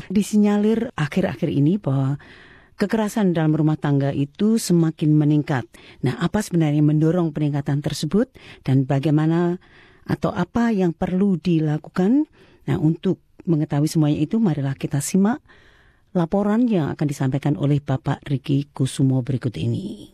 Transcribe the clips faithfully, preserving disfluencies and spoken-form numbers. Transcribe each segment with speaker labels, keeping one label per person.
Speaker 1: Disinyalir akhir-akhir ini bahwa kekerasan dalam rumah tangga itu semakin meningkat. Nah, apa sebenarnya mendorong peningkatan tersebut dan bagaimana atau apa yang perlu dilakukan? Nah, untuk mengetahui semuanya itu, marilah kita simak laporan yang akan disampaikan oleh Bapak Riki Kusumo berikut ini.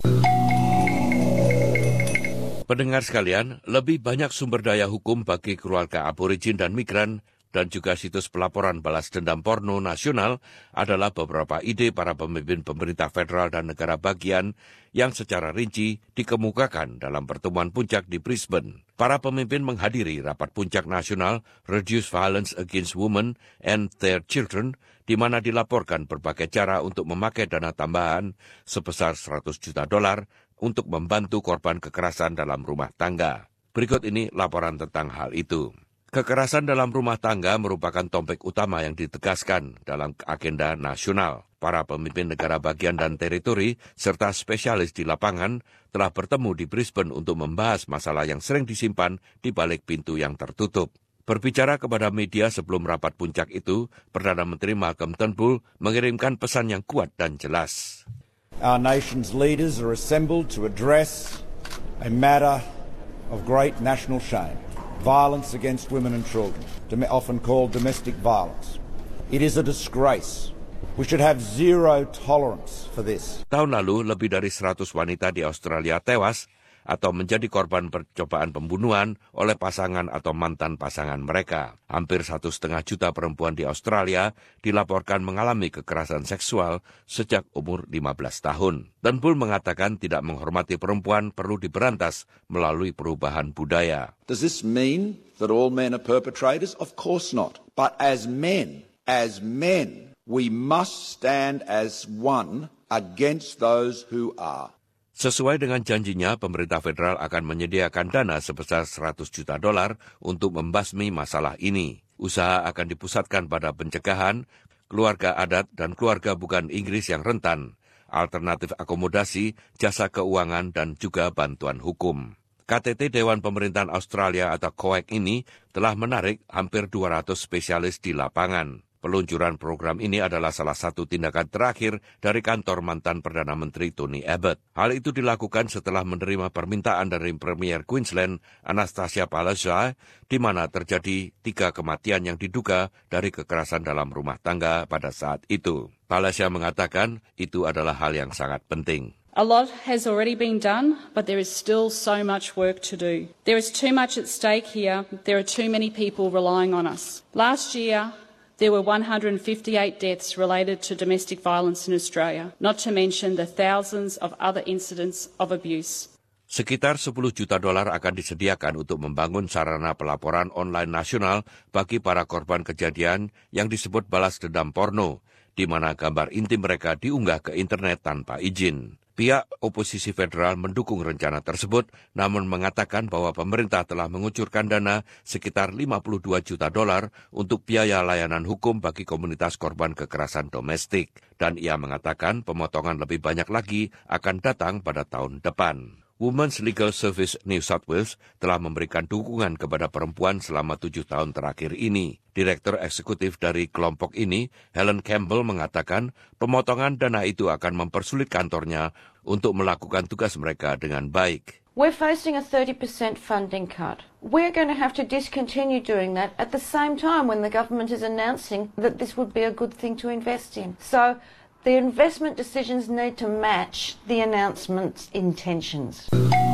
Speaker 2: Pendengar sekalian, lebih banyak sumber daya hukum bagi keluarga aborigin dan migran dan juga situs pelaporan balas dendam porno nasional adalah beberapa ide para pemimpin pemerintah federal dan negara bagian yang secara rinci dikemukakan dalam pertemuan puncak di Brisbane. Para pemimpin menghadiri rapat puncak nasional Reduce Violence Against Women and Their Children, di mana dilaporkan berbagai cara untuk memakai dana tambahan sebesar seratus juta dolar untuk membantu korban kekerasan dalam rumah tangga. Berikut ini laporan tentang hal itu. Kekerasan dalam rumah tangga merupakan topik utama yang ditegaskan dalam agenda nasional. Para pemimpin negara bagian dan teritori serta spesialis di lapangan telah bertemu di Brisbane untuk membahas masalah yang sering disimpan di balik pintu yang tertutup. Berbicara kepada media sebelum rapat puncak itu, Perdana Menteri Malcolm Turnbull mengirimkan pesan yang kuat dan jelas.
Speaker 3: Our nation's leaders are assembled to address a matter of great national shame. Violence against women and children, often called domestic violence. It is a disgrace. We should have zero tolerance for this.
Speaker 2: Tahun lalu, lebih dari seratus wanita di Australia tewas atau menjadi korban percobaan pembunuhan oleh pasangan atau mantan pasangan mereka. Hampir satu setengah juta perempuan di Australia dilaporkan mengalami kekerasan seksual sejak umur lima belas tahun. Turnbull mengatakan tidak menghormati perempuan perlu diberantas melalui perubahan budaya.
Speaker 4: Does this mean that all men are perpetrators? Of course not. But as men, as men, we must stand as one against those who are.
Speaker 2: Sesuai dengan janjinya, pemerintah federal akan menyediakan dana sebesar seratus juta dolar untuk membasmi masalah ini. Usaha akan dipusatkan pada pencegahan, keluarga adat dan keluarga bukan Inggris yang rentan, alternatif akomodasi, jasa keuangan dan juga bantuan hukum. K T T Dewan Pemerintahan Australia atau C O A C ini telah menarik hampir dua ratus spesialis di lapangan. Peluncuran program ini adalah salah satu tindakan terakhir dari kantor mantan Perdana Menteri Tony Abbott. Hal itu dilakukan setelah menerima permintaan dari Premier Queensland Anastasia Palaszczuk, di mana terjadi tiga kematian yang diduga dari kekerasan dalam rumah tangga pada saat itu. Palaszczuk mengatakan itu adalah hal yang sangat penting.
Speaker 5: A lot has already been done, but there is still so much work to do. There is too much at stake here. There are too many people relying on us. Last year, there were one hundred fifty-eight deaths related to domestic violence in Australia, not to mention the thousands of other incidents of abuse.
Speaker 2: Sekitar sepuluh juta dolar akan disediakan untuk membangun sarana pelaporan online nasional bagi para korban kejadian yang disebut balas dendam porno, di mana gambar intim mereka diunggah ke internet tanpa izin. Pihak oposisi federal mendukung rencana tersebut, namun mengatakan bahwa pemerintah telah mengucurkan dana sekitar lima puluh dua juta dolar untuk biaya layanan hukum bagi komunitas korban kekerasan domestik. Dan ia mengatakan pemotongan lebih banyak lagi akan datang pada tahun depan. Women's Legal Service New South Wales telah memberikan dukungan kepada perempuan selama tujuh tahun terakhir ini. Direktur eksekutif dari kelompok ini, Helen Campbell, mengatakan pemotongan dana itu akan mempersulit kantornya untuk melakukan tugas mereka dengan baik.
Speaker 6: We're facing a thirty percent funding cut. We're going to have to discontinue doing that at the same time when the government is announcing that this would be a good thing to invest in. So the investment decisions need to match the announcement's intentions.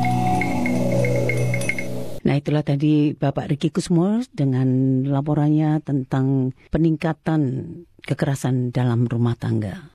Speaker 1: Nah, itulah tadi Bapak Riki Kusumo dengan laporannya tentang peningkatan kekerasan dalam rumah tangga.